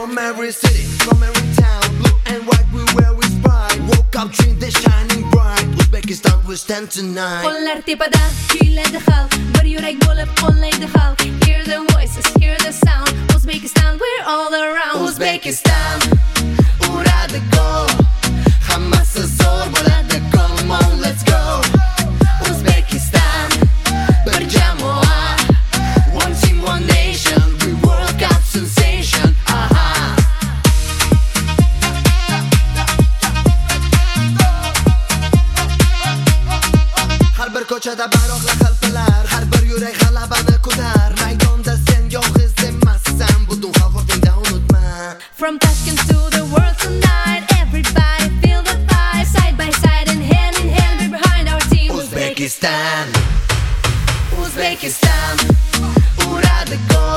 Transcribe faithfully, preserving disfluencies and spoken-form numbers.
From every city, from every town, blue and white we wear with pride. Woke up, dream the shining bright. Uzbekistan we stand tonight. Qo'llar tepada kuyladi xalq, bir yurak bo'lib qo'llaydi xalq. Hear the voices, hear the sound. Uzbekistan we're all around. Uzbekistan uradi gol, hammasi zo'r bo'ladi. Come on, let's go. Uzbekistan bir jamoa, one team, one nation. We World Cup sensation. Aha. Har bir ko'chada bayroqlar qalplar, har bir yurak g'alabani ko'tar. Maydonda sen yolg'iz emassan, butun xalqingda unutma. From Tashkent to the world tonight, everybody feel the vibe. Side by side and hand in hand, we're behind our team. Uzbekistan, Uzbekistan uradi gol.